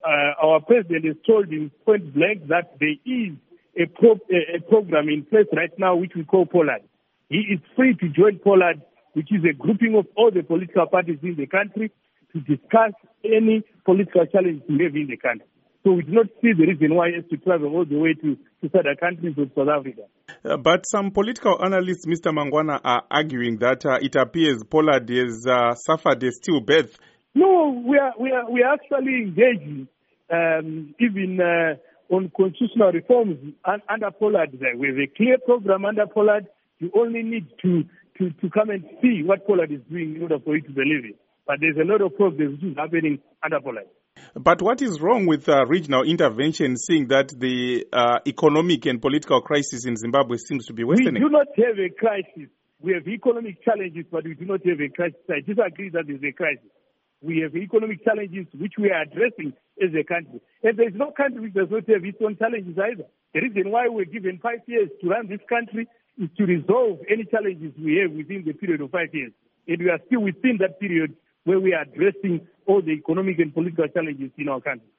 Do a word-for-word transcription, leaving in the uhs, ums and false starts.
uh, our president has told him point blank that there is a, pro- a program in place right now which we call Pollard. He is free to join Pollard, which is a grouping of all the political parties in the country to discuss any political challenge we have in the country. So we do not see the reason why he has to travel all the way to, to other countries of South Africa. Uh, but some political analysts, Mister Mangwana, are arguing that uh, it appears Pollard has uh, suffered a stillbirth. No, we are we are we are actually engaging um, even uh, on constitutional reforms under Pollard. We have a clear program under Pollard. You only need to, to, to come and see what Pollard is doing in order for you to believe it. But there's a lot of progress which is happening under Pollard. But what is wrong with uh, regional intervention, seeing that the uh, economic and political crisis in Zimbabwe seems to be worsening? We do not have a crisis. We have economic challenges, but we do not have a crisis. I disagree that there's a crisis. We have economic challenges which we are addressing as a country. And there's no country which does not have its own challenges either. The reason why we're given five years to run this country is to resolve any challenges we have within the period of five years. And we are still within that period where we are addressing all the economic and political challenges in our country.